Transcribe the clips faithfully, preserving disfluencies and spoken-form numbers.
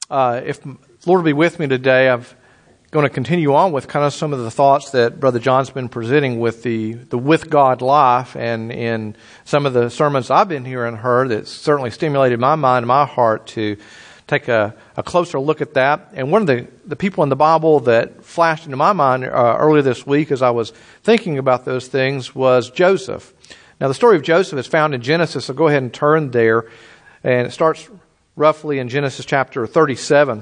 uh, if the Lord will be with me today, I'm going to continue on with kind of some of the thoughts that Brother John's been presenting with the, the with God life, and in some of the sermons I've been hearing and heard that certainly stimulated my mind and my heart to take a, a closer look at that. And one of the, the people in the Bible that flashed into my mind uh, earlier this week as I was thinking about those things was Joseph. Now, the story of Joseph is found in Genesis, so go ahead and turn there. And it starts roughly in Genesis chapter thirty-seven.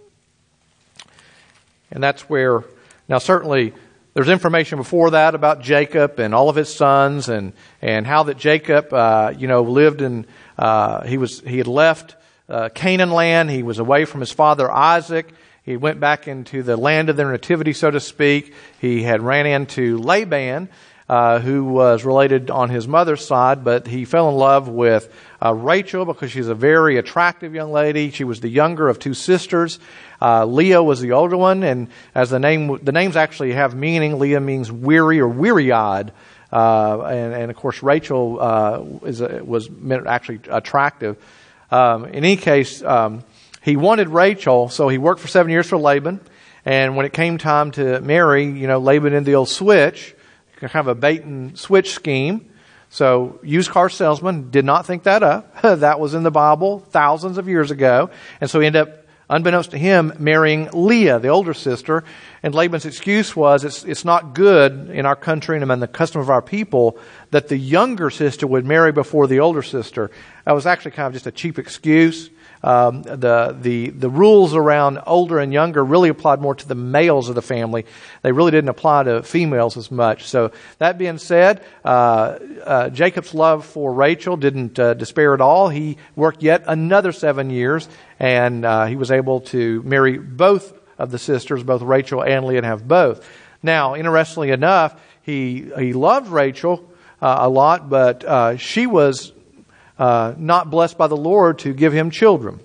And that's where, now certainly there's information before that about Jacob and all of his sons, and, and how that Jacob, uh, you know, lived in, uh, he was, he had left Uh, Canaan land. He was away from his father Isaac. He went back into the land of their nativity, so to speak. He had ran into Laban, uh, who was related on his mother's side, but he fell in love with uh, Rachel because she's a very attractive young lady. She was the younger of two sisters. Uh, Leah was the older one, and as the name, the names actually have meaning. Leah means weary or weary-eyed. Uh, and, and of course, Rachel uh, is a, was meant actually attractive. Um, in any case, um, he wanted Rachel, so he worked for seven years for Laban. And when it came time to marry, you know, Laban did the old switch, kind of a bait and switch scheme. So, used car salesman did not think that up. That was in the Bible thousands of years ago. And so he ended up, unbeknownst to him, marrying Leah, the older sister. And Laban's excuse was, it's, it's not good in our country and among the custom of our people that the younger sister would marry before the older sister. That was actually kind of just a cheap excuse. Um, the, the, the rules around older and younger really applied more to the males of the family. They really didn't apply to females as much. So that being said, uh, uh, Jacob's love for Rachel didn't uh, despair at all. He worked yet another seven years, and uh, he was able to marry both of the sisters, both Rachel and Leah, and have both. Now, interestingly enough, he he loved Rachel uh, a lot, but uh, she was uh, not blessed by the Lord to give him children.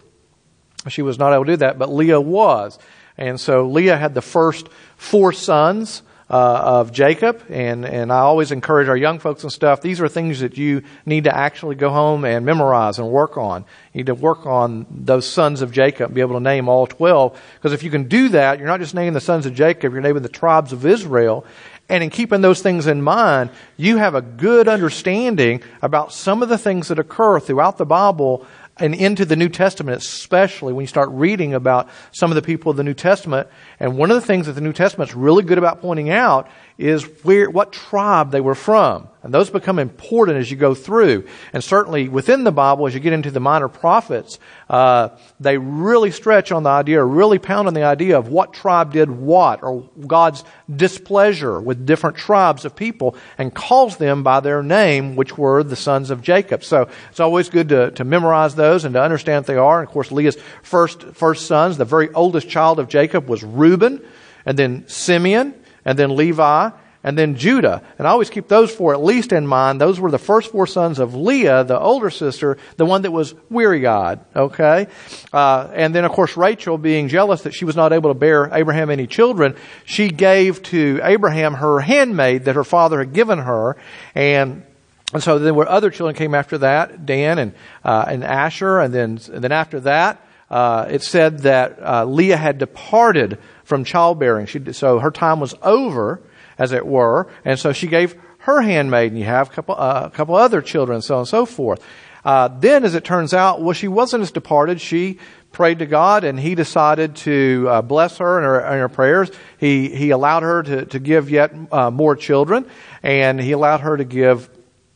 She was not able to do that, but Leah was. And so Leah had the first four sons uh, of Jacob, and, and I always encourage our young folks and stuff, these are things that you need to actually go home and memorize and work on. You need to work on those sons of Jacob, be able to name all twelve, because if you can do that, you're not just naming the sons of Jacob, you're naming the tribes of Israel. And in keeping those things in mind, you have a good understanding about some of the things that occur throughout the Bible and into the New Testament, especially when you start reading about some of the people of the New Testament. And one of the things that the New Testament's really good about pointing out is where, what tribe they were from. And those become important as you go through. And certainly within the Bible, as you get into the minor prophets, uh, they really stretch on the idea, or really pound on the idea of what tribe did what, or God's displeasure with different tribes of people, and calls them by their name, which were the sons of Jacob. So it's always good to, to memorize those and to understand what they are. And of course, Leah's first, first sons, the very oldest child of Jacob was Reuben, and then Simeon, and then Levi, and then Judah. And I always keep those four at least in mind. Those were the first four sons of Leah, the older sister, the one that was weary-eyed. Okay? Uh, and then, of course, Rachel, being jealous that she was not able to bear Abraham any children, she gave to Abraham her handmaid that her father had given her. And And so there were other children came after that, Dan and uh, and Asher. And then, and then after that, uh, it said that uh, Leah had departed from childbearing. She, so her time was over, as it were, and so she gave her handmaid, and you have a couple, uh, a couple other children, so on and so forth. Uh, then, as it turns out, well, she wasn't as departed. She prayed to God, and He decided to uh, bless her in her, in her prayers. He He allowed her to, to give yet uh, more children, and He allowed her to give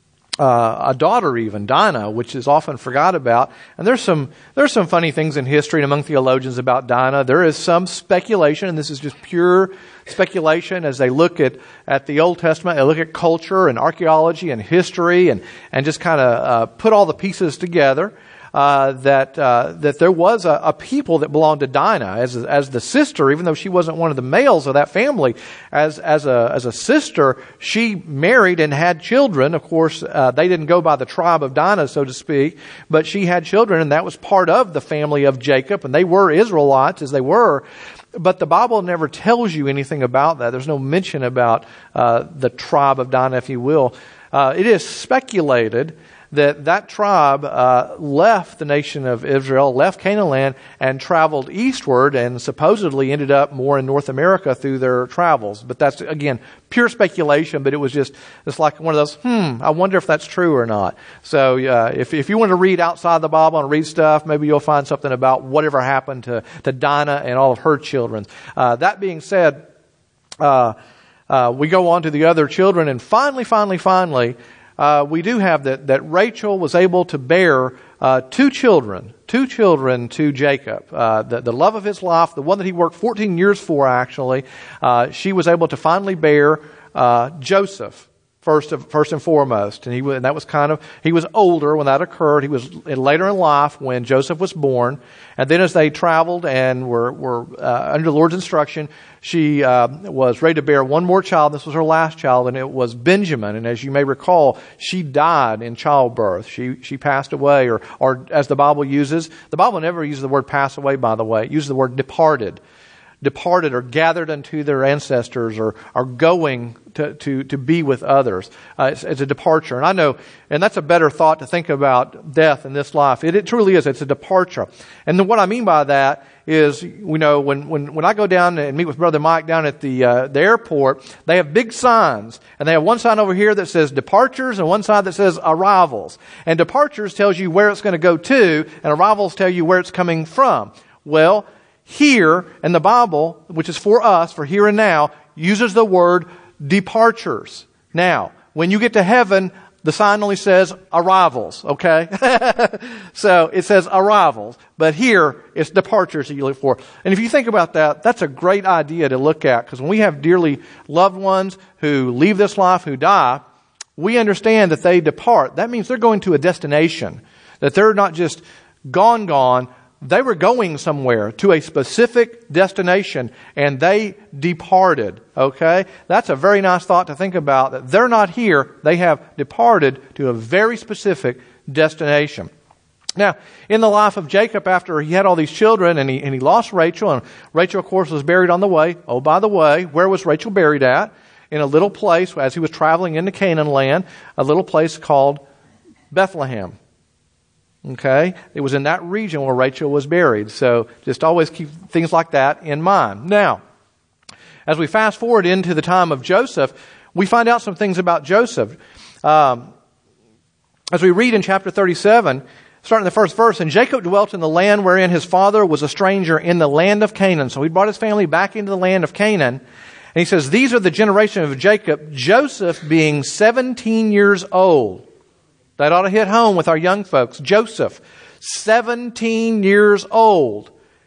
Uh, a daughter even, Dinah, which is often forgot about. And there's some, there's some funny things in history and among theologians about Dinah. There is some speculation, and this is just pure speculation as they look at, at the Old Testament, they look at culture and archaeology and history and, and just kind of uh, put all the pieces together. Uh, that uh, that there was a, a people that belonged to Dinah as as the sister, even though she wasn't one of the males of that family. As as a as a sister, she married and had children. Of course, uh, they didn't go by the tribe of Dinah, so to speak, but she had children, and that was part of the family of Jacob, and they were Israelites as they were. But the Bible never tells you anything about that. There's no mention about uh, the tribe of Dinah, if you will. Uh, it is speculated that that tribe uh, left the nation of Israel, left Canaan land, and traveled eastward, and supposedly ended up more in North America through their travels. But that's, again, pure speculation, but it was just, it's like one of those, hmm, I wonder if that's true or not. So uh, if, if you want to read outside the Bible and read stuff, maybe you'll find something about whatever happened to, to Dinah and all of her children. Uh, that being said, uh, uh, we go on to the other children, and finally, finally, finally, Uh, we do have that, that Rachel was able to bear uh, two children, two children to Jacob. Uh, the, the love of his life, the one that he worked fourteen years for, actually, uh, she was able to finally bear uh, Joseph. First, of, first and foremost, and he and that was kind of he was older when that occurred. He was later in life when Joseph was born, and then as they traveled and were were uh, under the Lord's instruction, she uh, was ready to bear one more child. This was her last child, and it was Benjamin. And as you may recall, she died in childbirth. She she passed away, or or as the Bible uses, the Bible never uses the word pass away. By the way, it uses the word departed. Departed or gathered unto their ancestors, or are going to, to, to be with others. Uh, it's, it's a departure. And I know, and that's a better thought to think about death in this life. It, it truly is. It's a departure. And then what I mean by that is, you know, when, when, when I go down and meet with Brother Mike down at the, uh, the airport, they have big signs. And they have one sign over here that says departures and one sign that says arrivals. And departures tells you where it's going to go to, and arrivals tell you where it's coming from. Well, here in the Bible, which is for us, for here and now, uses the word departures. Now, when you get to heaven, the sign only says arrivals, okay? So it says arrivals, but here it's departures that you look for. And if you think about that, that's a great idea to look at, because when we have dearly loved ones who leave this life, who die, we understand that they depart. That means they're going to a destination, that they're not just gone, gone. They were going somewhere to a specific destination, and they departed. Okay? That's a very nice thought to think about, that they're not here. They have departed to a very specific destination. Now, in the life of Jacob, after he had all these children and he, and he lost Rachel, and Rachel, of course, was buried on the way. Oh, by the way, where was Rachel buried at? In a little place, as he was traveling into Canaan land, a little place called Bethlehem. Okay? It was in that region where Rachel was buried. So just always keep things like that in mind. Now, as we fast forward into the time of Joseph, we find out some things about Joseph. Um, as we read in chapter thirty-seven, starting the first verse, "And Jacob dwelt in the land wherein his father was a stranger, in the land of Canaan." So he brought his family back into the land of Canaan. And he says, "These are the generation of Jacob, Joseph being seventeen years old." That ought to hit home with our young folks. Joseph, seventeen years old.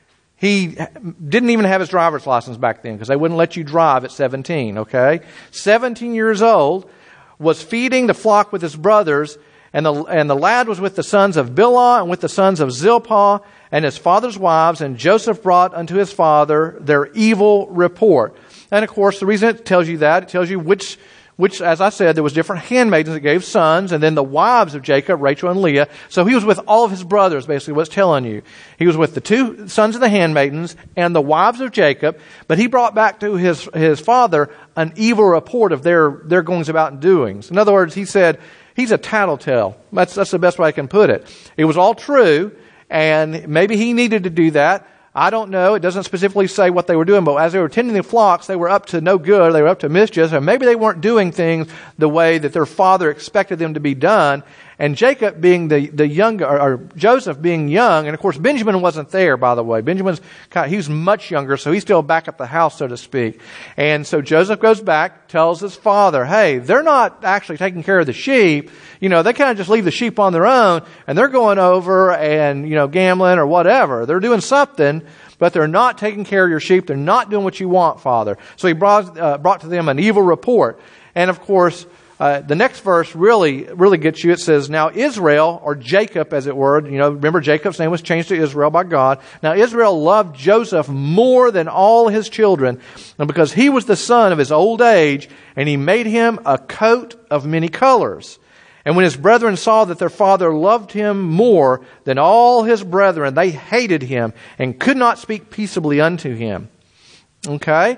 He didn't even have his driver's license back then, because they wouldn't let you drive at seventeen, okay? seventeen years old, was feeding the flock with his brothers, and the, and the lad was with the sons of Bilhah and with the sons of Zilpah and his father's wives, and Joseph brought unto his father their evil report. And of course, the reason it tells you that, it tells you which Which, as I said, there was different handmaidens that gave sons, and then the wives of Jacob, Rachel and Leah. So he was with all of his brothers, basically, what's telling you. He was with the two sons of the handmaidens and the wives of Jacob, but he brought back to his, his father an evil report of their, their goings about and doings. In other words, he said, he's a tattletale. That's, that's the best way I can put it. It was all true, and maybe he needed to do that. I don't know. It doesn't specifically say what they were doing, but as they were tending the flocks, they were up to no good. They were up to mischief, and maybe they weren't doing things the way that their father expected them to be done. And Jacob being the, the younger, or Joseph being young, and of course Benjamin wasn't there, by the way. Benjamin's kind of, he was much younger, so he's still back at the house, so to speak. And so Joseph goes back, tells his father, hey, they're not actually taking care of the sheep. You know, they kind of just leave the sheep on their own, and they're going over and, you know, gambling or whatever. They're doing something, but they're not taking care of your sheep. They're not doing what you want, Father. So he brought, uh, brought to them an evil report. And of course, Uh, the next verse really, really gets you. It says, now Israel, or Jacob as it were, you know, remember Jacob's name was changed to Israel by God. Now Israel loved Joseph more than all his children, and because he was the son of his old age, and he made him a coat of many colors. And when his brethren saw that their father loved him more than all his brethren, they hated him and could not speak peaceably unto him. Okay?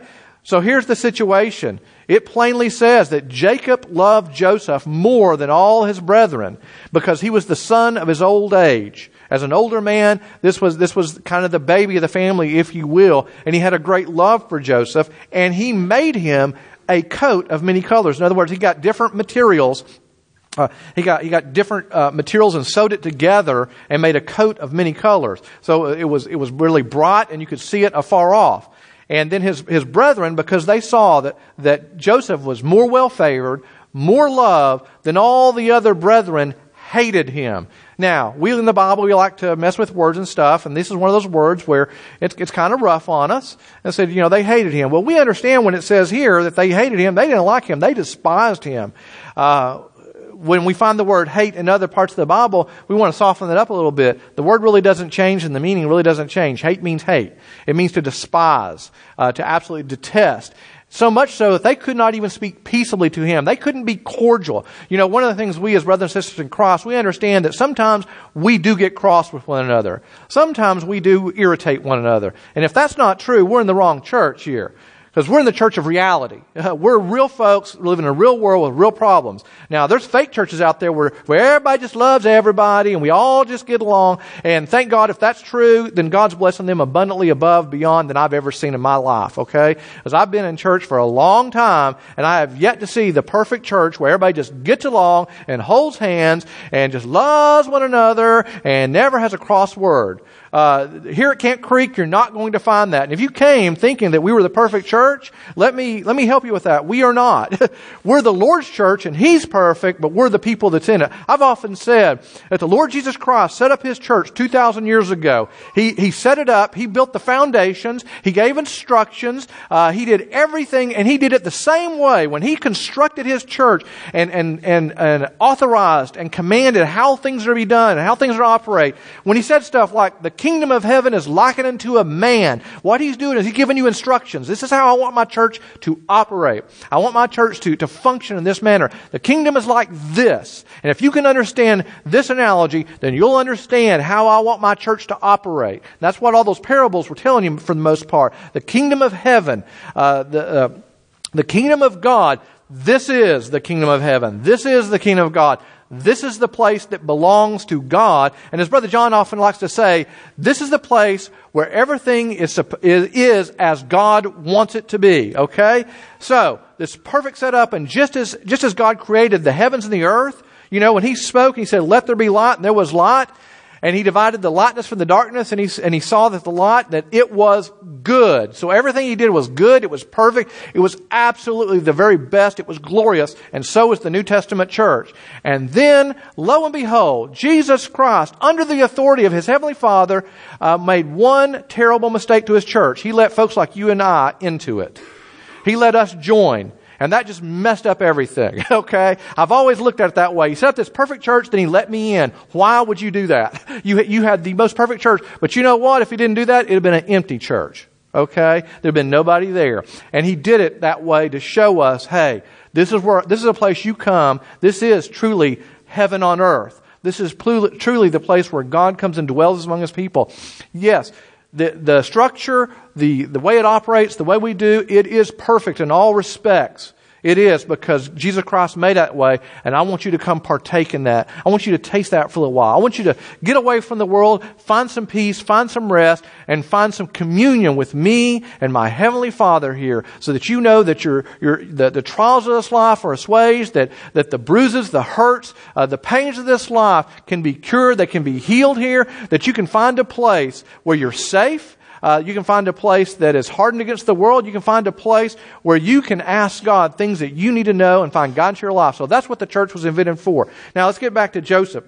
So here's the situation. It plainly says that Jacob loved Joseph more than all his brethren because he was the son of his old age. As an older man, this was, this was kind of the baby of the family, if you will. And he had a great love for Joseph, and he made him a coat of many colors. In other words, he got different materials. Uh, he got he got different uh, materials and sewed it together and made a coat of many colors. So it was it was really bright, and you could see it afar off. And then his his brethren, because they saw that that Joseph was more well favored, more loved than all the other brethren, hated him. Now, we in the Bible, we like to mess with words and stuff, and this is one of those words where it's, it's kind of rough on us. And said, you know, they hated him. Well, we understand when it says here that they hated him, they didn't like him, they despised him. Uh, when we find the word hate in other parts of the Bible, we want to soften that up a little bit. The word really doesn't change, and the meaning really doesn't change. Hate means hate. It means to despise, uh, to absolutely detest. So much so that they could not even speak peaceably to him. They couldn't be cordial. You know, one of the things we as brothers and sisters in Christ, we understand that sometimes we do get cross with one another. Sometimes we do irritate one another. And if that's not true, we're in the wrong church here. Because we're in the church of reality. We're real folks living in a real world with real problems. Now, there's fake churches out there where, where everybody just loves everybody and we all just get along. And thank God if that's true, then God's blessing them abundantly above, beyond than I've ever seen in my life, okay? Because I've been in church for a long time and I have yet to see the perfect church where everybody just gets along and holds hands and just loves one another and never has a cross word. Uh, here at Camp Creek, you're not going to find that. And if you came thinking that we were the perfect church, let me, let me help you with that. We are not. We're the Lord's church and He's perfect, but we're the people that's in it. I've often said that the Lord Jesus Christ set up His church two thousand years ago. He, He set it up. He built the foundations. He gave instructions. Uh, He did everything, and He did it the same way. When He constructed His church and, and, and, and authorized and commanded how things are to be done and how things are to operate, when He said stuff like, the kingdom of heaven is likened unto a man. What He's doing is He's giving you instructions. This is how I want my church to operate. I want my church to, to function in this manner. The kingdom is like this. And if you can understand this analogy, then you'll understand how I want my church to operate. That's what all those parables were telling you for the most part. The kingdom of heaven, uh, the, uh, the kingdom of God, this is the kingdom of heaven. This is the kingdom of God. This is the place that belongs to God. And as Brother John often likes to say, this is the place where everything is, is, is as God wants it to be. Okay? So, this perfect setup, and just as, just as God created the heavens and the earth, you know, when He spoke, He said, let there be light, and there was light. And He divided the lightness from the darkness, and he, and he saw that the light, that it was good. So everything He did was good, it was perfect, it was absolutely the very best, it was glorious, and so is the New Testament church. And then, lo and behold, Jesus Christ, under the authority of His Heavenly Father, uh, made one terrible mistake to His church. He let folks like you and I into it. He let us join. And that just messed up everything, okay? I've always looked at it that way. He set up this perfect church, then He let me in. Why would you do that? You, you had the most perfect church. But you know what? If He didn't do that, it would have been an empty church, okay? There would have been nobody there. And He did it that way to show us, hey, this is where, this is a place you come. This is truly heaven on earth. This is truly the place where God comes and dwells among His people. Yes, the, the structure, the, the way it operates, the way we do, it is perfect in all respects. It is, because Jesus Christ made that way, and I want you to come partake in that. I want you to taste that for a while. I want you to get away from the world, find some peace, find some rest, and find some communion with me and my Heavenly Father here, so that you know that your, your, the, the trials of this life are assuaged, that, that the bruises, the hurts, uh, the pains of this life can be cured, they can be healed here, that you can find a place where you're safe. Uh, you can find a place that is hardened against the world. You can find a place where you can ask God things that you need to know and find God into your life. So that's what the church was invented for. Now let's get back to Joseph.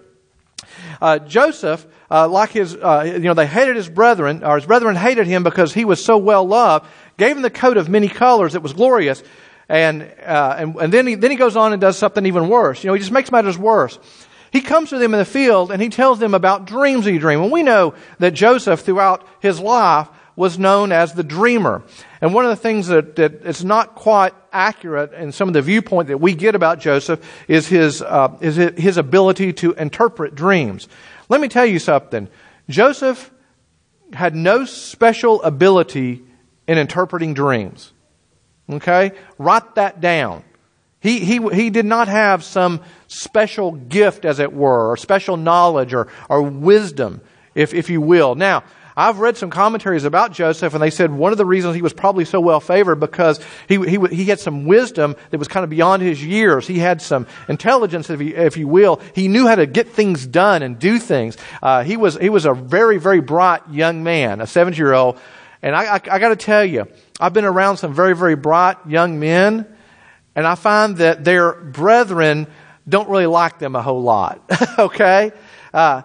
Uh, Joseph, uh, like his, uh, you know, they hated his brethren, or his brethren hated him because he was so well loved, gave him the coat of many colors that was glorious. And, uh, and, and then he, then he goes on and does something even worse. You know, he just makes matters worse. He comes to them in the field and he tells them about dreams he dreamed. And we know that Joseph throughout his life was known as the dreamer. And one of the things that, that is not quite accurate in some of the viewpoint that we get about Joseph is his, uh, is his ability to interpret dreams. Let me tell you something. Joseph had no special ability in interpreting dreams. Okay? Write that down. He, he, he did not have some special gift, as it were, or special knowledge or, or wisdom, if, if you will. Now, I've read some commentaries about Joseph, and they said one of the reasons he was probably so well favored because he, he, he had some wisdom that was kind of beyond his years. He had some intelligence, if you, if you will. He knew how to get things done and do things. Uh, he was, he was a very, very bright young man, a seventy-year-old. And I, I, I got to tell you, I've been around some very, very bright young men, and I find that their brethren don't really like them a whole lot. Okay? Uh,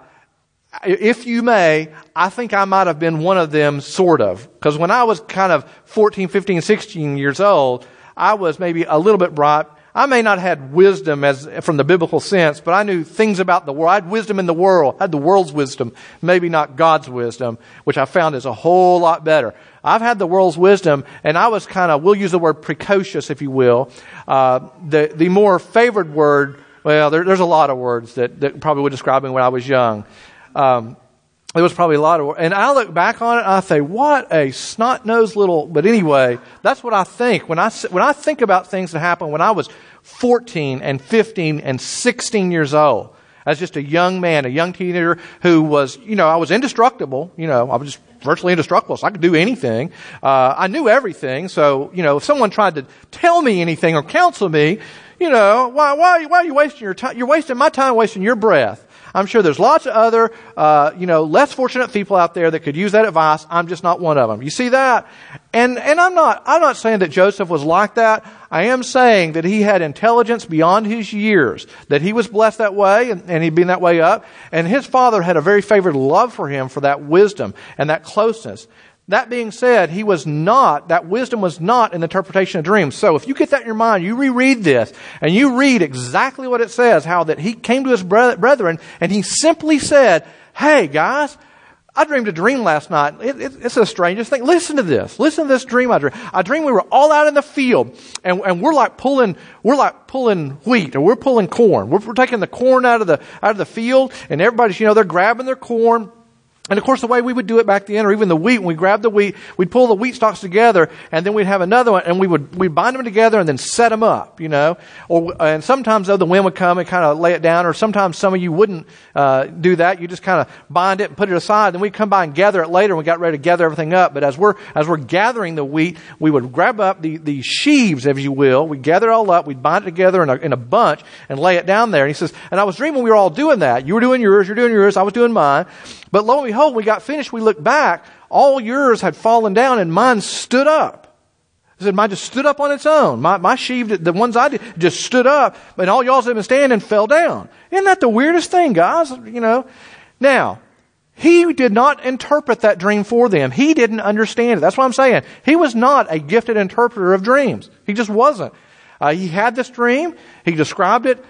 if you may, I think I might have been one of them, sort of. Because when I was kind of fourteen, fifteen, sixteen years old, I was maybe a little bit bright. I may not have had wisdom as from the biblical sense, but I knew things about the world. I had wisdom in the world. I had the world's wisdom, maybe not God's wisdom, which I found is a whole lot better. I've had the world's wisdom, and I was kind of, we'll use the word precocious, if you will. Uh, the, the more favored word, well, there, there's a lot of words that, that probably would describe me when I was young. Um, there was probably a lot of, and I look back on it and I say, what a snot-nosed little, but anyway, that's what I think. When I, when I think about things that happened when I was fourteen and fifteen and sixteen years old, as just a young man, a young teenager who was, you know, I was indestructible, you know, I was just virtually indestructible, so I could do anything. Uh, I knew everything, so, you know, if someone tried to tell me anything or counsel me, you know, why, why, why are you wasting your time? You're wasting my time, wasting your breath. I'm sure there's lots of other, uh, you know, less fortunate people out there that could use that advice. I'm just not one of them. You see that? And, and I'm not, I'm not saying that Joseph was like that. I am saying that he had intelligence beyond his years, that he was blessed that way and, and he'd been that way up. And his father had a very favored love for him for that wisdom and that closeness. That being said, he was not, that wisdom was not in the interpretation of dreams. So if you get that in your mind, you reread this and you read exactly what it says, how that he came to his brethren and he simply said, hey guys, I dreamed a dream last night. It, it, it's the strangest thing. Listen to this. Listen to this dream I dreamed. I dreamed we were all out in the field and, and we're like pulling, we're like pulling wheat or we're pulling corn. We're, we're taking the corn out of the, out of the field and everybody's, you know, they're grabbing their corn. And of course, the way we would do it back then, or even the wheat, when we grabbed the wheat, we'd pull the wheat stalks together, and then we'd have another one, and we would we'd bind them together and then set them up, you know. Or and sometimes though the wind would come and kind of lay it down, or sometimes some of you wouldn't uh, do that. You just kind of bind it and put it aside. Then we'd come by and gather it later, and we got ready to gather everything up. But as we're as we're gathering the wheat, we would grab up the the sheaves, if you will. We'd gather it all up. We'd bind it together in a in a bunch and lay it down there. And he says, and I was dreaming we were all doing that. You were doing yours. You're doing yours. I was doing mine. But lo and behold, we got finished, we looked back, all yours had fallen down and mine stood up. I said, mine just stood up on its own. My, my sheaf, the ones I did, just stood up, and all y'all's had been standing and fell down. Isn't that the weirdest thing, guys? You know. Now, he did not interpret that dream for them. He didn't understand it. That's what I'm saying. He was not a gifted interpreter of dreams. He just wasn't. Uh, he had this dream. He described it.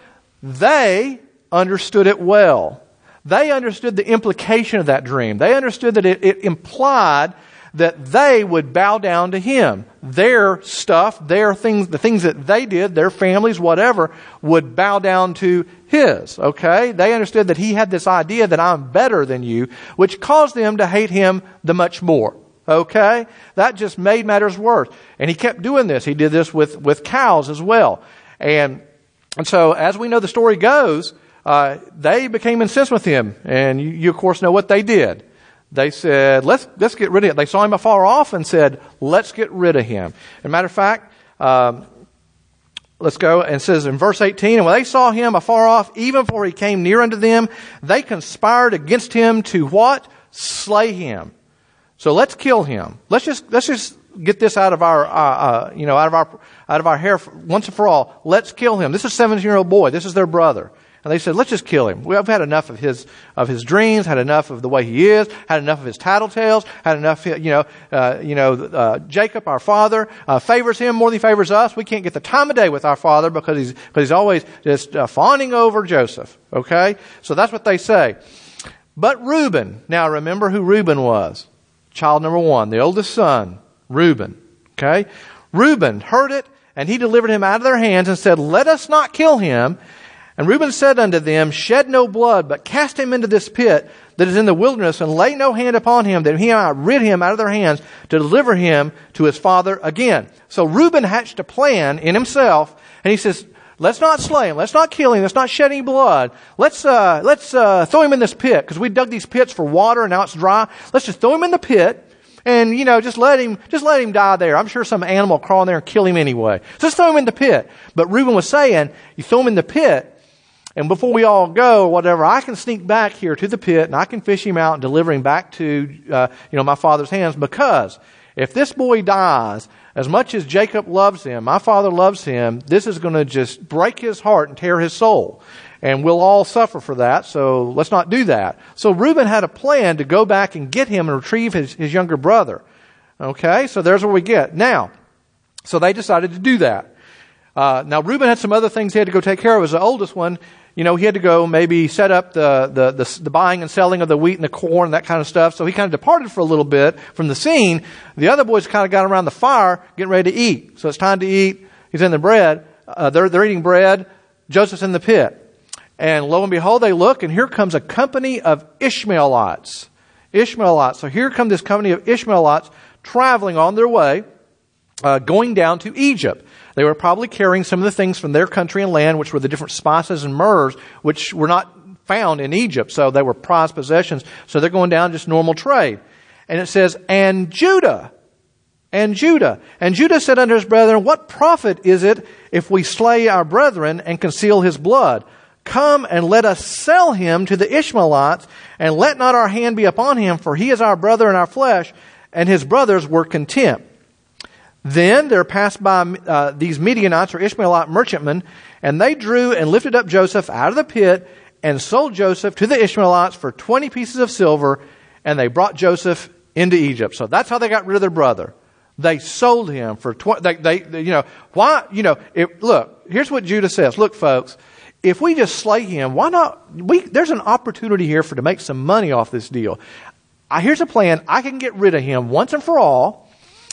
They understood it well. They understood the implication of that dream. They understood that it, it implied that they would bow down to him. Their stuff, their things, the things that they did, their families, whatever, would bow down to his. Okay? They understood that he had this idea that I'm better than you, which caused them to hate him the much more. Okay? That just made matters worse. And he kept doing this. He did this with, with cows as well. And, and so, as we know the story goes, Uh, they became incensed with him, and you, you of course know what they did. They said, let's, let's get rid of him. They saw him afar off and said, let's get rid of him. As a matter of fact, um, let's go, and it says in verse eighteen, and when they saw him afar off, even before he came near unto them, they conspired against him to what? Slay him. So let's kill him. Let's just, let's just get this out of our, uh, uh, you know, out of our, out of our hair once and for all. Let's kill him. This is a seventeen-year-old boy. This is their brother. And they said, let's just kill him. We've had enough of his, of his dreams, had enough of the way he is, had enough of his tattletales, had enough, you know, uh, you know, uh, Jacob, our father, uh, favors him more than he favors us. We can't get the time of day with our father because he's, because he's always just uh, fawning over Joseph. Okay? So that's what they say. But Reuben, now remember who Reuben was. Child number one, the oldest son, Reuben. Okay? Reuben heard it, and he delivered him out of their hands and said, let us not kill him. And Reuben said unto them, shed no blood, but cast him into this pit, that is in the wilderness, and lay no hand upon him, that he might rid him out of their hands, to deliver him to his father again. So Reuben hatched a plan in himself, and he says, let's not slay him. Let's not kill him. Let's not shed any blood. Let's uh, let's uh, throw him in this pit, because we dug these pits for water and now it's dry. Let's just throw him in the pit and, you know, just let him just let him die there. I'm sure some animal will crawl in there and kill him anyway. So let's throw him in the pit. But Reuben was saying, you throw him in the pit, and before we all go or whatever, I can sneak back here to the pit and I can fish him out and deliver him back to uh, you know my father's hands, because if this boy dies, as much as Jacob loves him, my father loves him, this is going to just break his heart and tear his soul. And we'll all suffer for that, so let's not do that. So Reuben had a plan to go back and get him and retrieve his, his younger brother. Okay, so there's where we get. Now, so they decided to do that. Uh, now, Reuben had some other things he had to go take care of. As the oldest one, you know, he had to go maybe set up the, the, the, the buying and selling of the wheat and the corn and that kind of stuff. So he kind of departed for a little bit from the scene. The other boys kind of got around the fire, getting ready to eat. So it's time to eat. He's in the bread. Uh, they're, they're eating bread. Joseph's in the pit. And lo and behold, they look, and here comes a company of Ishmaelites. Ishmaelites. So here come this company of Ishmaelites traveling on their way, uh, going down to Egypt. They were probably carrying some of the things from their country and land, which were the different spices and myrrhs, which were not found in Egypt. So they were prized possessions. So they're going down just normal trade. And it says, and Judah, and Judah. And Judah said unto his brethren, what profit is it if we slay our brethren and conceal his blood? Come and let us sell him to the Ishmaelites, and let not our hand be upon him, for he is our brother in our flesh. And his brothers were content. Then there passed by uh, these Midianites or Ishmaelite merchantmen, and they drew and lifted up Joseph out of the pit and sold Joseph to the Ishmaelites for twenty pieces of silver, and they brought Joseph into Egypt. So that's how they got rid of their brother. They sold him for twenty. They, they, they, you know, why? You know, if, look. Here's what Judah says. Look, folks, if we just slay him, why not? We there's an opportunity here for to make some money off this deal. I, here's a plan. I can get rid of him once and for all.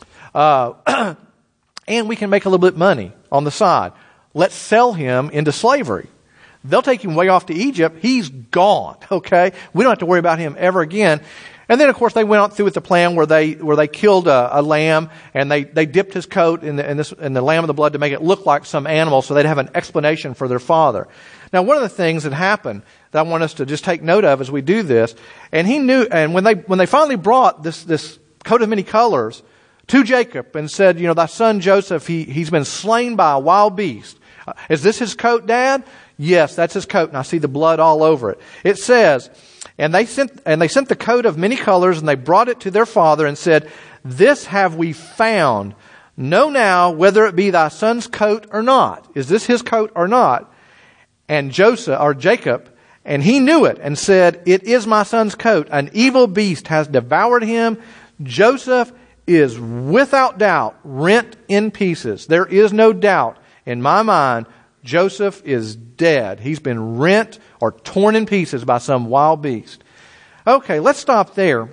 Uh, and we can make a little bit of money on the side. Let's sell him into slavery. They'll take him way off to Egypt. He's gone. Okay, we don't have to worry about him ever again. And then, of course, they went on through with the plan where they where they killed a, a lamb, and they, they dipped his coat in the in, this, in the lamb of the blood to make it look like some animal, so they'd have an explanation for their father. Now, one of the things that happened that I want us to just take note of as we do this, and he knew, and when they when they finally brought this this coat of many colors to Jacob and said, you know, thy son Joseph, he, he's been slain by a wild beast. Uh, is this his coat, Dad? Yes, that's his coat, and I see the blood all over it. It says, and they sent and they sent the coat of many colors, and they brought it to their father and said, this have we found. Know now whether it be thy son's coat or not. Is this his coat or not? And Joseph, or Jacob, and he knew it and said, it is my son's coat. An evil beast has devoured him. Joseph is without doubt rent in pieces. There is no doubt in my mind Joseph is dead. He's been rent or torn in pieces by some wild beast. Okay, let's stop there.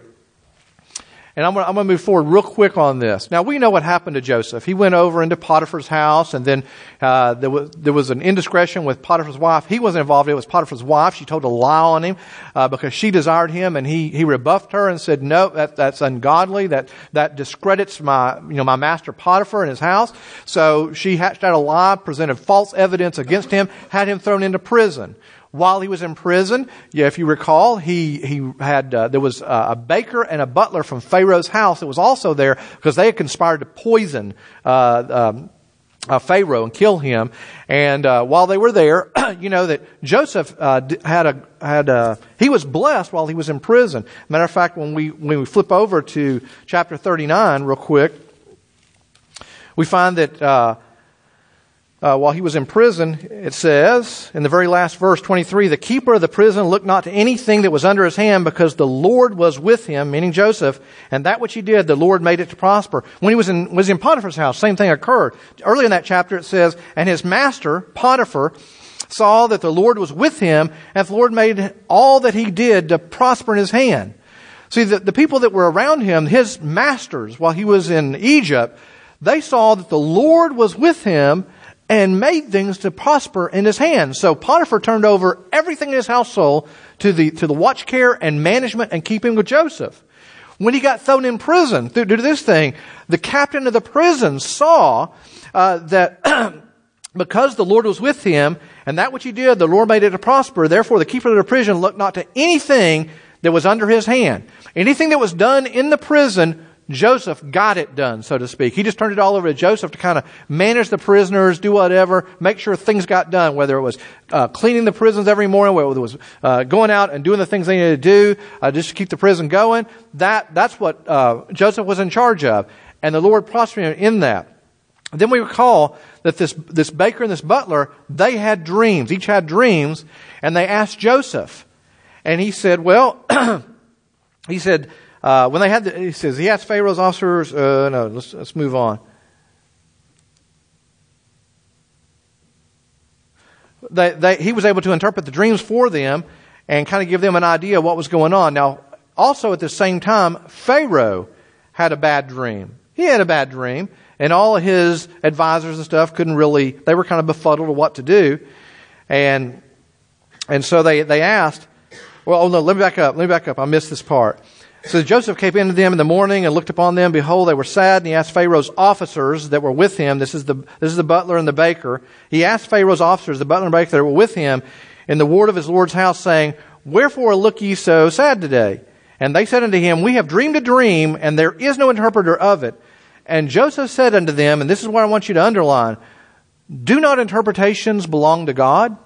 And I'm going to, I'm going to move forward real quick on this. Now, we know what happened to Joseph. He went over into Potiphar's house, and then uh, there was there was an indiscretion with Potiphar's wife. He wasn't involved. It was Potiphar's wife. She told a lie on him uh, because she desired him, and he he rebuffed her and said, "No, that that's ungodly. That that discredits my you know my master Potiphar and his house." So she hatched out a lie, presented false evidence against him, had him thrown into prison. While he was in prison, yeah, if you recall, he he had uh, there was uh, a baker and a butler from Pharaoh's house that was also there because they had conspired to poison uh, um, uh, Pharaoh and kill him. And uh, while they were there, you know that Joseph uh, had a had a he was blessed while he was in prison. Matter of fact, when we when we flip over to chapter thirty-nine, real quick, we find that. Uh, Uh, while he was in prison, it says, in the very last verse, twenty-three, the keeper of the prison looked not to anything that was under his hand because the Lord was with him, meaning Joseph, and that which he did, the Lord made it to prosper. When he was in, was in Potiphar's house, same thing occurred. Early in that chapter it says, and his master, Potiphar, saw that the Lord was with him, and the Lord made all that he did to prosper in his hand. See, the, the people that were around him, his masters, while he was in Egypt, they saw that the Lord was with him, and made things to prosper in his hands. So Potiphar turned over everything in his household to the, to the watch care and management and keeping of Joseph. When he got thrown in prison due to this thing, the captain of the prison saw uh, that because the Lord was with him, and that which he did, the Lord made it to prosper. Therefore, the keeper of the prison looked not to anything that was under his hand. Anything that was done in the prison, Joseph got it done, so to speak. He just turned it all over to Joseph to kind of manage the prisoners, do whatever, make sure things got done, whether it was uh, cleaning the prisons every morning, whether it was uh, going out and doing the things they needed to do uh, just to keep the prison going. That That's what uh, Joseph was in charge of. And the Lord prospered him in that. Then we recall that this, this baker and this butler, they had dreams. Each had dreams, and they asked Joseph. And he said, well, he said, uh, when they had the, he says, he asked Pharaoh's officers, uh, no, let's, let's move on. They, they, he was able to interpret the dreams for them and kind of give them an idea of what was going on. Now, also at the same time, Pharaoh had a bad dream. He had a bad dream, and all of his advisors and stuff couldn't really, they were kind of befuddled of what to do. And, and so they, they asked, well, oh no, let me back up. Let me back up. I missed this part. So Joseph came into them in the morning and looked upon them. Behold, they were sad. And he asked Pharaoh's officers that were with him. This is the, this is the butler and the baker. He asked Pharaoh's officers, the butler and baker that were with him in the ward of his Lord's house, saying, wherefore look ye so sad today? And they said unto him, we have dreamed a dream, and there is no interpreter of it. And Joseph said unto them, and this is what I want you to underline, do not interpretations belong to God?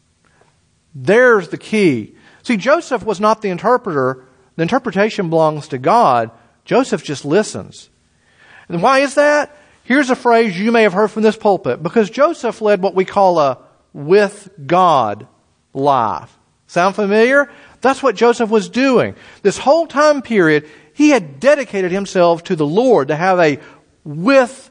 There's the key. See, Joseph was not the interpreter. The interpretation belongs to God. Joseph just listens. And why is that? Here's a phrase you may have heard from this pulpit. Because Joseph led what we call a with God life. Sound familiar? That's what Joseph was doing. This whole time period, he had dedicated himself to the Lord to have a with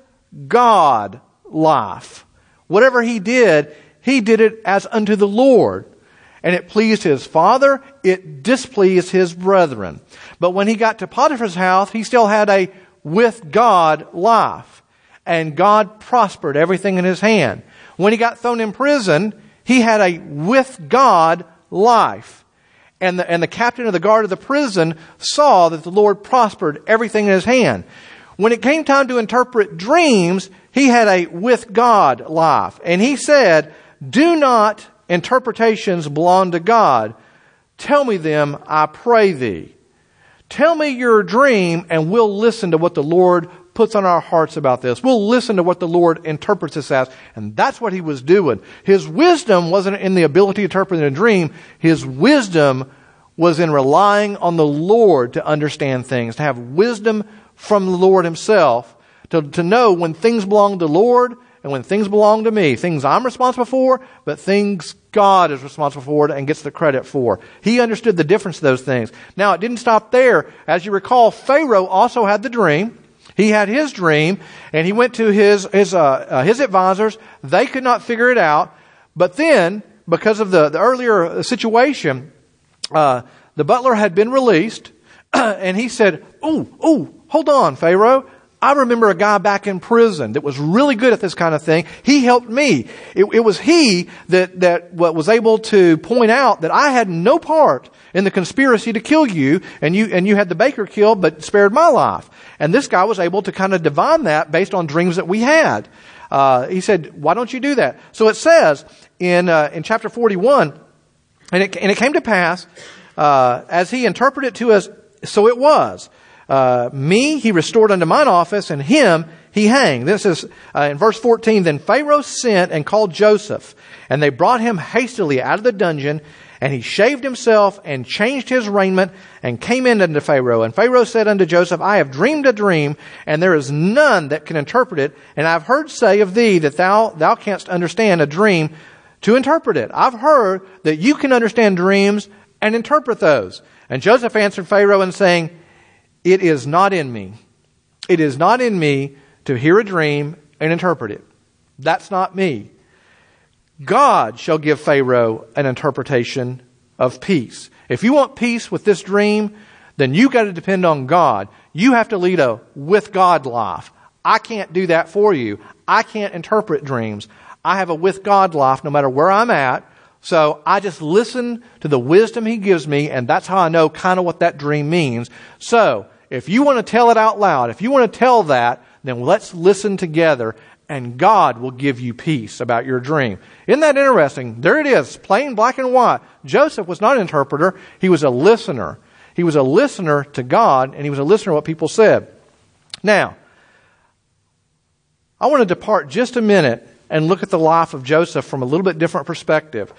God life. Whatever he did, he did it as unto the Lord. And it pleased his father, it displeased his brethren. But when he got to Potiphar's house, he still had a with God life. And God prospered everything in his hand. When he got thrown in prison, he had a with God life. And the, and the captain of the guard of the prison saw that the Lord prospered everything in his hand. When it came time to interpret dreams, he had a with God life. And he said, do not interpretations belong to God. Tell me them, I pray thee. Tell me your dream, and we'll listen to what the Lord puts on our hearts about this. We'll listen to what the Lord interprets this as. And that's what he was doing. His wisdom wasn't in the ability to interpret a dream. His wisdom was in relying on the Lord to understand things, to have wisdom from the Lord himself, to, to know when things belong to the Lord and when things belong to me. Things I'm responsible for, but things God is responsible for and gets the credit for. He understood the difference of those things. Now, it didn't stop there. As you recall, Pharaoh also had the dream. He had his dream, and he went to his his uh, uh, his advisors. They could not figure it out. But then, because of the, the earlier situation, uh, the butler had been released, and he said, "Oh, oh, hold on, Pharaoh. I remember a guy back in prison that was really good at this kind of thing. He helped me. It, it was he that, that was able to point out that I had no part in the conspiracy to kill you, and you, and you had the baker killed, but spared my life." And this guy was able to kind of divine that based on dreams that we had. Uh, he said, "Why don't you do that?" So it says in, uh, in chapter forty-one, and it, and it came to pass, uh, as he interpreted to us, so it was. Uh, me he restored unto mine office, and him he hanged. This is uh, in verse fourteen. Then Pharaoh sent and called Joseph, and they brought him hastily out of the dungeon, and he shaved himself and changed his raiment and came in unto Pharaoh. And Pharaoh said unto Joseph, I have dreamed a dream, and there is none that can interpret it. And I've heard say of thee that thou thou canst understand a dream to interpret it. I've heard that you can understand dreams and interpret those. And Joseph answered Pharaoh and saying, It is not in me. It is not in me to hear a dream and interpret it. That's not me. God shall give Pharaoh an interpretation of peace. If you want peace with this dream, then you got to depend on God. You have to lead a with God life. I can't do that for you. I can't interpret dreams. I have a with God life no matter where I'm at. So I just listen to the wisdom he gives me, and that's how I know kind of what that dream means. So if you want to tell it out loud, if you want to tell that, then let's listen together, and God will give you peace about your dream. Isn't that interesting? There it is, plain black and white. Joseph was not an interpreter. He was a listener. He was a listener to God, and he was a listener to what people said. Now, I want to depart just a minute and look at the life of Joseph from a little bit different perspective.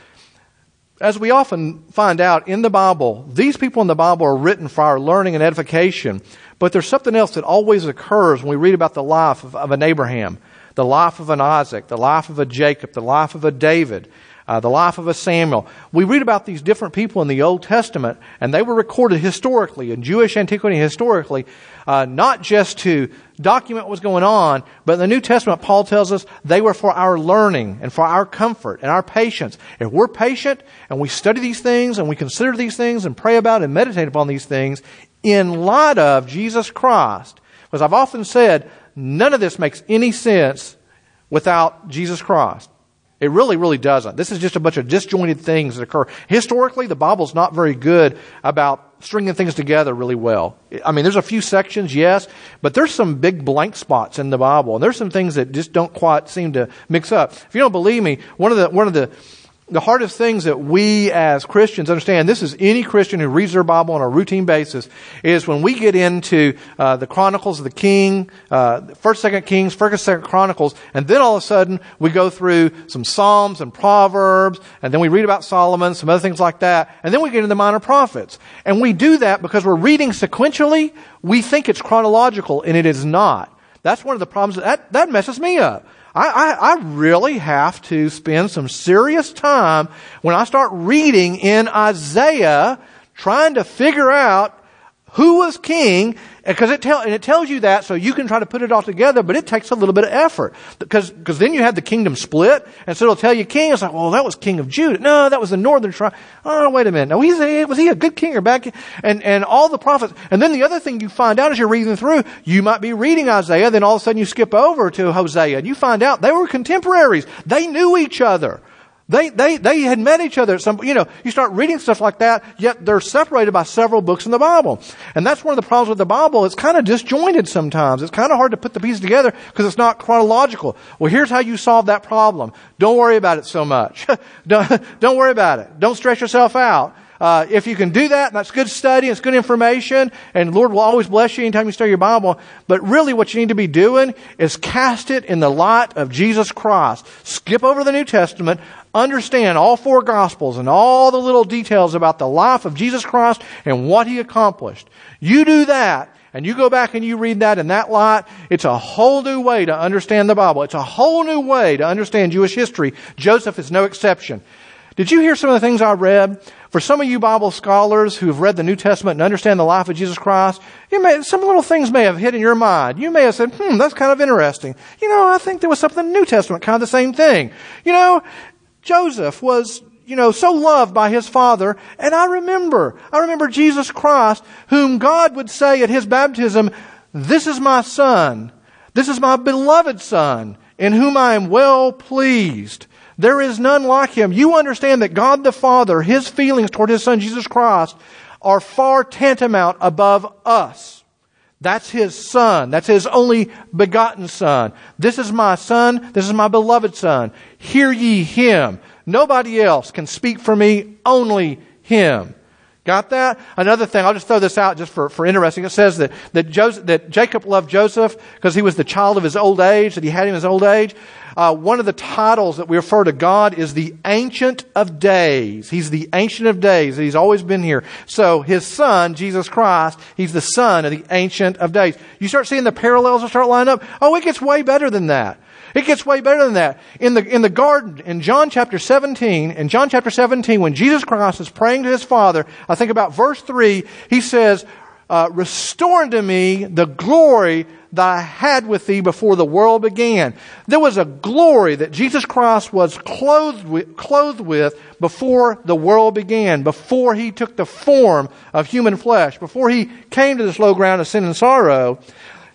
As we often find out in the Bible, these people in the Bible are written for our learning and edification, but there's something else that always occurs when we read about the life of, of an Abraham, the life of an Isaac, the life of a Jacob, the life of a David, uh, the life of a Samuel. We read about these different people in the Old Testament, and they were recorded historically, in Jewish antiquity historically, uh, not just to document what was going on, but in the New Testament, Paul tells us they were for our learning and for our comfort and our patience. If we're patient and we study these things and we consider these things and pray about and meditate upon these things in light of Jesus Christ, because I've often said, none of this makes any sense without Jesus Christ. It really, really doesn't. This is just a bunch of disjointed things that occur. Historically, the Bible's not very good about stringing things together really well. I mean, there's a few sections, yes, but there's some big blank spots in the Bible, and there's some things that just don't quite seem to mix up. If you don't believe me, one of the one of the The hardest things that we as Christians understand, this is any Christian who reads their Bible on a routine basis, is when we get into uh, the Chronicles of the King, uh, First, Second Kings, First, Second Chronicles, and then all of a sudden we go through some Psalms and Proverbs, and then we read about Solomon, some other things like that, and then we get into the Minor Prophets. And we do that because we're reading sequentially. We think it's chronological, and it is not. That's one of the problems. That, that messes me up. I, I, I really have to spend some serious time when I start reading in Isaiah trying to figure out who was king, because it tell and it tells you that so you can try to put it all together, but it takes a little bit of effort because because then you have the kingdom split, and so it'll tell you king. It's like, well, that was king of Judah. No, that was the northern tribe. Oh, wait a minute. No, he's a, was he a good king or bad king? And and all the prophets. And then the other thing you find out as you're reading through, you might be reading Isaiah, then all of a sudden you skip over to Hosea, and you find out they were contemporaries. They knew each other. They, they, they had met each other at some, you know, you start reading stuff like that, yet they're separated by several books in the Bible. And that's one of the problems with the Bible. It's kind of disjointed sometimes. It's kind of hard to put the pieces together because it's not chronological. Well, here's how you solve that problem. Don't worry about it so much. don't, don't worry about it. Don't stress yourself out. Uh, if you can do that, that's good study, it's good information, and the Lord will always bless you anytime you study your Bible. But really what you need to be doing is cast it in the light of Jesus Christ. Skip over the New Testament, understand all four Gospels and all the little details about the life of Jesus Christ and what He accomplished. You do that, and you go back and you read that in that light, it's a whole new way to understand the Bible. It's a whole new way to understand Jewish history. Joseph is no exception. Did you hear some of the things I read? For some of you Bible scholars who have read the New Testament and understand the life of Jesus Christ, you may, some little things may have hit in your mind. You may have said, hmm, that's kind of interesting. You know, I think there was something in the New Testament, kind of the same thing. You know, Joseph was, you know, so loved by his father. And I remember, I remember Jesus Christ, whom God would say at His baptism, this is my son. This is my beloved son, in whom I am well pleased. There is none like Him. You understand that God the Father, His feelings toward His Son Jesus Christ are far tantamount above us. That's His Son. That's His only begotten Son. This is my Son. This is my beloved Son. Hear ye Him. Nobody else can speak for me, only Him. Got that? Another thing, I'll just throw this out just for, for interesting. It says that, that, Joseph, that Jacob loved Joseph because he was the child of his old age, that he had him in his old age. Uh, one of the titles that we refer to God is the Ancient of Days. He's the Ancient of Days. He's always been here. So His Son, Jesus Christ, He's the Son of the Ancient of Days. You start seeing the parallels that start lining up. Oh, it gets way better than that. It gets way better than that. In the, in the garden, in John chapter seventeen, in John chapter seventeen, when Jesus Christ is praying to His Father, I think about verse three, He says, uh, restore unto me the glory that I had with Thee before the world began. There was a glory that Jesus Christ was clothed with, clothed with before the world began, before He took the form of human flesh, before He came to this low ground of sin and sorrow.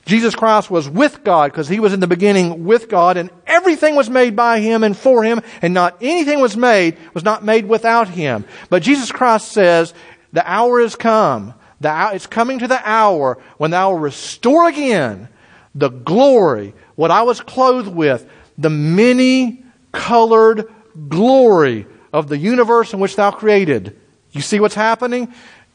Jesus Christ was with God because He was in the beginning with God, and everything was made by Him and for Him, and not anything was made, was not made without Him. But Jesus Christ says, the hour is come. The hour, it's coming to the hour when Thou will restore again the glory, what I was clothed with, the many colored glory of the universe in which Thou created. You see what's happening?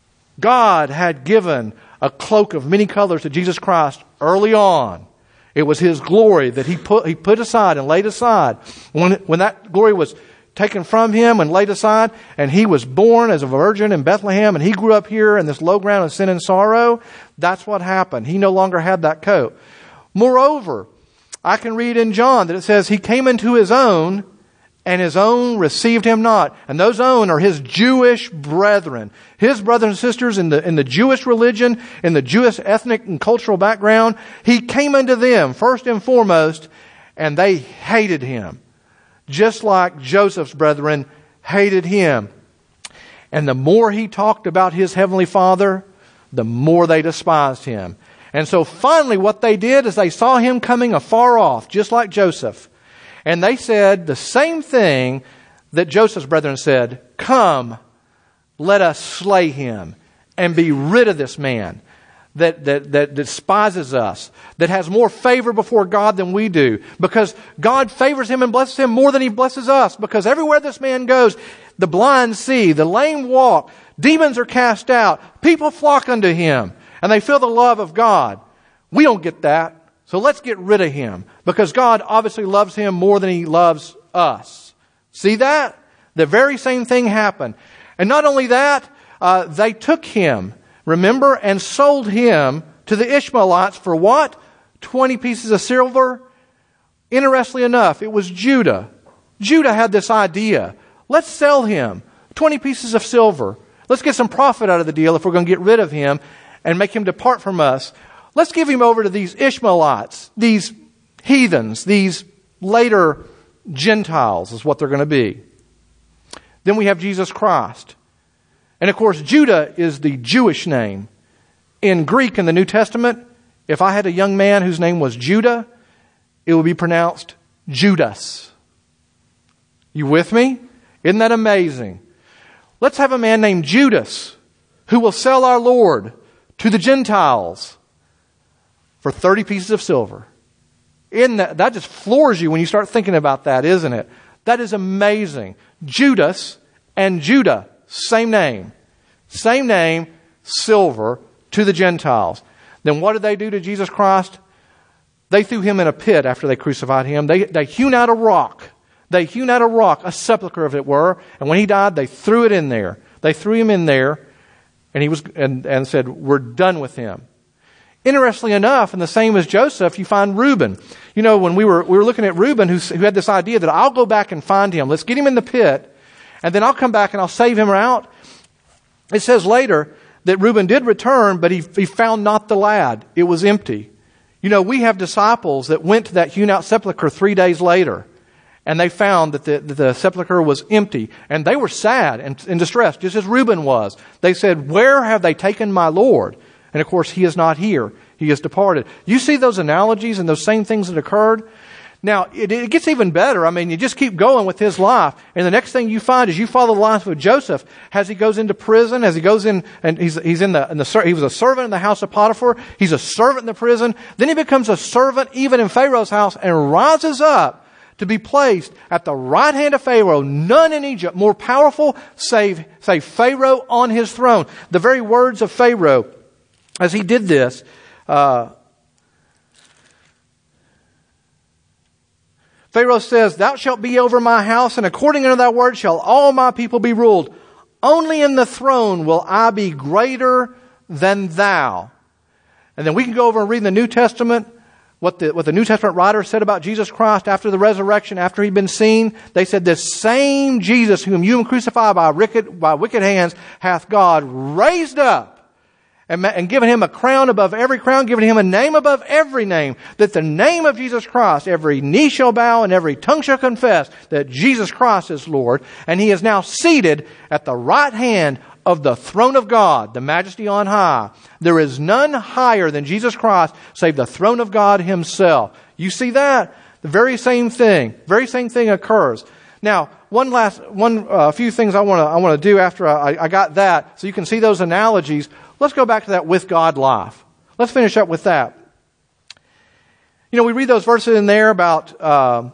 God had given a cloak of many colors to Jesus Christ early on. It was His glory that He put, He put aside and laid aside. When, when that glory was taken from Him and laid aside, and He was born as a virgin in Bethlehem, and He grew up here in this low ground of sin and sorrow, that's what happened. He no longer had that coat. Moreover, I can read in John that it says, He came into His own, and His own received Him not. And those own are His Jewish brethren. His brothers and sisters in the, in the Jewish religion, in the Jewish ethnic and cultural background. He came unto them first and foremost, and they hated Him. Just like Joseph's brethren hated Him. And the more He talked about His Heavenly Father, the more they despised Him. And so finally what they did is they saw Him coming afar off, just like Joseph. And they said the same thing that Joseph's brethren said, come, let us slay him and be rid of this man that, that, that despises us, that has more favor before God than we do. Because God favors him and blesses him more than He blesses us. Because everywhere this man goes, the blind see, the lame walk, demons are cast out, people flock unto him, and they feel the love of God. We don't get that. So let's get rid of him, because God obviously loves him more than He loves us. See that? The very same thing happened. And not only that, uh, they took him, remember, and sold him to the Ishmaelites for what? twenty pieces of silver? Interestingly enough, it was Judah. Judah had this idea. Let's sell him. twenty pieces of silver. Let's get some profit out of the deal if we're going to get rid of him and make him depart from us. Let's give him over to these Ishmaelites, these heathens, these later Gentiles is what they're going to be. Then we have Jesus Christ. And of course, Judah is the Jewish name. In Greek, in the New Testament, if I had a young man whose name was Judah, it would be pronounced Judas. You with me? Isn't that amazing? Let's have a man named Judas who will sell our Lord to the Gentiles for thirty pieces of silver. Isn't that, that just floors you when you start thinking about that, isn't it? That is amazing. Judas and Judah, same name. Same name, silver, to the Gentiles. Then what did they do to Jesus Christ? They threw Him in a pit after they crucified Him. They, they hewn out a rock. They hewn out a rock, a sepulcher if it were. And when He died, they threw it in there. They threw Him in there and he was and, and said, we're done with Him. Interestingly enough, and the same as Joseph, you find Reuben. You know, when we were we were looking at Reuben, who, who had this idea that I'll go back and find him. Let's get him in the pit, and then I'll come back and I'll save him out. It says later that Reuben did return, but he, he found not the lad. It was empty. You know, we have disciples that went to that hewn out sepulcher three days later, and they found that the, that the sepulcher was empty. And they were sad and, and distressed, just as Reuben was. They said, where have they taken my Lord? And of course, He is not here. He has departed. You see those analogies and those same things that occurred? Now, it, it gets even better. I mean, you just keep going with his life. And the next thing you find is you follow the life of Joseph as he goes into prison, as he goes in, and he's, he's in the, in the, he was a servant in the house of Potiphar. He's a servant in the prison. Then he becomes a servant even in Pharaoh's house and rises up to be placed at the right hand of Pharaoh. None in Egypt more powerful save, save Pharaoh on his throne. The very words of Pharaoh, as he did this, uh, Pharaoh says, thou shalt be over my house, and according unto thy word shall all my people be ruled. Only in the throne will I be greater than thou. And then we can go over and read in the New Testament what the, what the New Testament writer said about Jesus Christ after the resurrection, after He'd been seen. They said, this same Jesus whom you crucified by wicked, by wicked hands hath God raised up. And, and given Him a crown above every crown, given Him a name above every name, that the name of Jesus Christ, every knee shall bow and every tongue shall confess that Jesus Christ is Lord. And He is now seated at the right hand of the throne of God, the majesty on high. There is none higher than Jesus Christ, save the throne of God himself. You see that? The very same thing, very same thing occurs. Now, one last, one, uh, few things I want to, I want to do after I, I got that, so you can see those analogies. Let's go back to that with God life. Let's finish up with that. You know, we read those verses in there about, uh,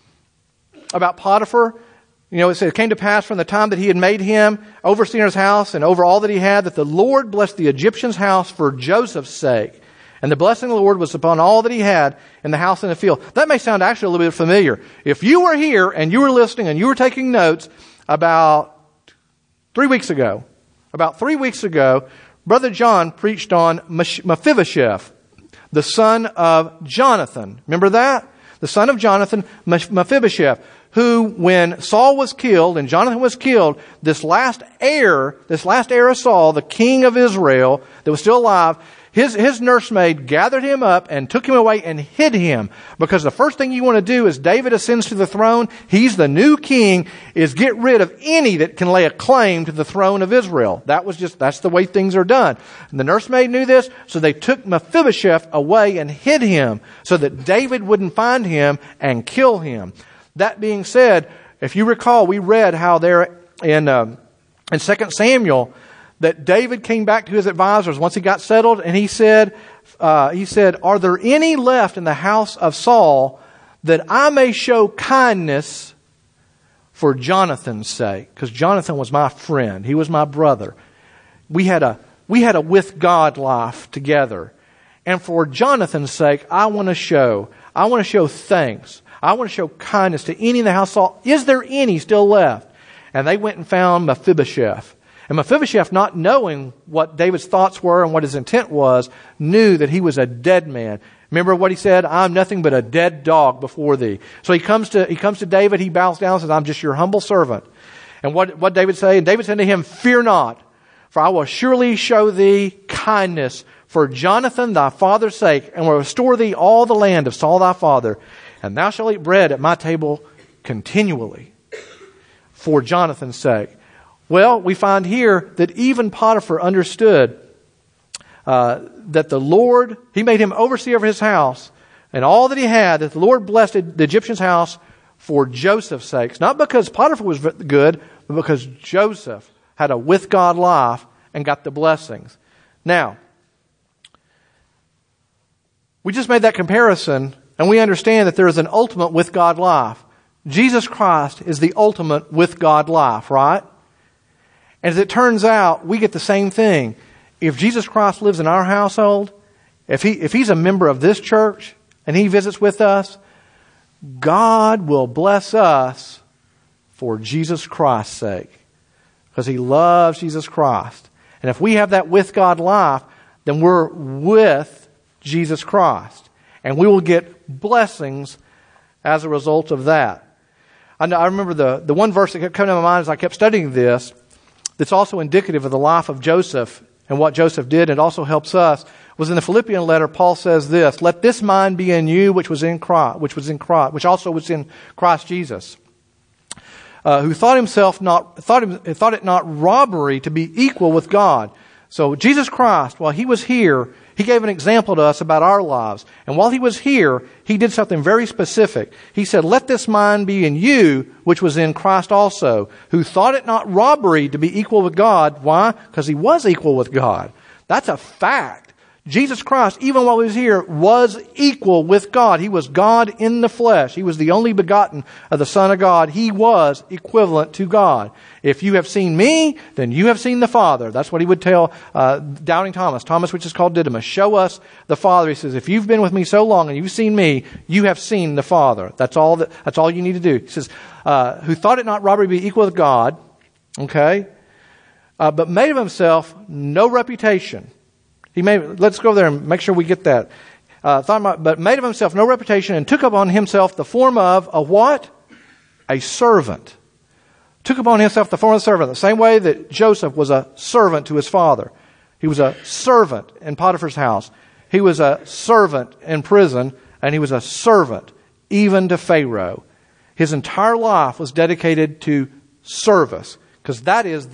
about Potiphar. You know, it said, it came to pass from the time that he had made him overseer in his house and over all that he had, that the Lord blessed the Egyptian's house for Joseph's sake. And the blessing of the Lord was upon all that he had in the house and the field. That may sound actually a little bit familiar. If you were here and you were listening and you were taking notes about three weeks ago, about three weeks ago, Brother John preached on Mephibosheth, the son of Jonathan. Remember that? The son of Jonathan, Mephibosheth, who, when Saul was killed and Jonathan was killed, this last heir, this last heir of Saul, the king of Israel that was still alive, his, his nursemaid gathered him up and took him away and hid him. Because the first thing you want to do as David ascends to the throne, he's the new king, is get rid of any that can lay a claim to the throne of Israel. That was just, that's the way things are done. And the nursemaid knew this, so they took Mephibosheth away and hid him so that David wouldn't find him and kill him. That being said, if you recall, we read how there in, uh, in Second Samuel, that David came back to his advisors once he got settled, and he said, uh, he said, "Are there any left in the house of Saul that I may show kindness for Jonathan's sake?" Because Jonathan was my friend. He was my brother. We had a, we had a with God life together. And for Jonathan's sake, I want to show, I want to show thanks. I want to show kindness to any in the house of Saul. Is there any still left? And they went and found Mephibosheth. And Mephibosheth, not knowing what David's thoughts were and what his intent was, knew that he was a dead man. Remember what he said? "I'm nothing but a dead dog before thee." So he comes to, he comes to David, he bows down and says, "I'm just your humble servant." And what, what David say? And David said to him, "Fear not, for I will surely show thee kindness for Jonathan thy father's sake, and will restore thee all the land of Saul thy father. And thou shalt eat bread at my table continually for Jonathan's sake." Well, we find here that even Potiphar understood uh, that the Lord, he made him overseer of his house and all that he had, that the Lord blessed the Egyptian's house for Joseph's sake. Not because Potiphar was good, but because Joseph had a with God life and got the blessings. Now, we just made that comparison, and we understand that there is an ultimate with God life. Jesus Christ is the ultimate with God life, right? And as it turns out, we get the same thing. If Jesus Christ lives in our household, if he, if he's a member of this church and he visits with us, God will bless us for Jesus Christ's sake. Because he loves Jesus Christ. And if we have that with God life, then we're with Jesus Christ. And we will get blessings as a result of that. I, know, I remember the, the one verse that kept coming to my mind as I kept studying this, that's also indicative of the life of Joseph and what Joseph did, and also helps us, was in the Philippian letter. Paul says this: "Let this mind be in you, which was in Christ, which was in Christ, which also was in Christ Jesus, uh, who thought himself not thought him, thought it not robbery to be equal with God." So Jesus Christ, while he was here, he gave an example to us about our lives. And while he was here, he did something very specific. He said, "Let this mind be in you, which was in Christ also, who thought it not robbery to be equal with God." Why? Because he was equal with God. That's a fact. Jesus Christ, even while he was here, was equal with God. He was God in the flesh. He was the only begotten of the Son of God. He was equivalent to God. "If you have seen me, then you have seen the Father." That's what he would tell uh, doubting Thomas. Thomas, which is called Didymus. "Show us the Father." He says, "If you've been with me so long and you've seen me, you have seen the Father." That's all that, that's all you need to do. He says, uh, "who thought it not robbery to be equal with God," okay, uh, "but made of himself no reputation." He made, let's go there and make sure we get that. Uh, thought about, but made of himself no reputation, and took upon himself the form of a what? A servant. Took upon himself the form of a servant. The same way that Joseph was a servant to his father. He was a servant in Potiphar's house. He was a servant in prison, and he was a servant even to Pharaoh. His entire life was dedicated to service, because that is the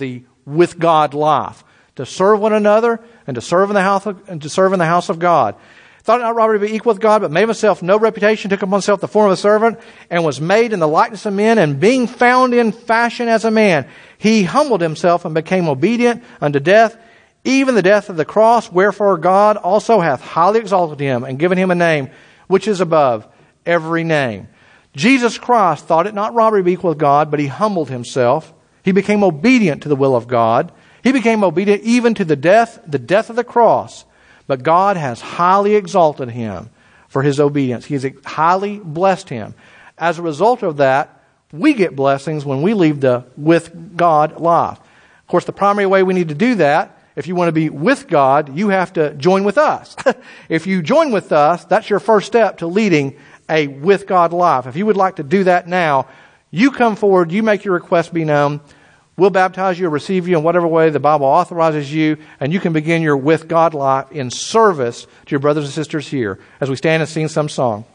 with God life, to serve one another and to serve in the house of, and to serve in the house of God. Thought it not robbery to be equal with God, but made himself no reputation, took upon himself the form of a servant, and was made in the likeness of men, and being found in fashion as a man, he humbled himself and became obedient unto death, even the death of the cross. Wherefore God also hath highly exalted him, and given him a name which is above every name. Jesus Christ thought it not robbery to be equal with God, but he humbled himself. He became obedient to the will of God. He became obedient even to the death, the death of the cross. But God has highly exalted him for his obedience. He has highly blessed him. As a result of that, we get blessings when we lead the with God life. Of course, the primary way we need to do that, if you want to be with God, you have to join with us. If you join with us, that's your first step to leading a with God life. If you would like to do that now, you come forward, you make your request be known. We'll baptize you or receive you in whatever way the Bible authorizes you, and you can begin your with God life in service to your brothers and sisters here as we stand and sing some song.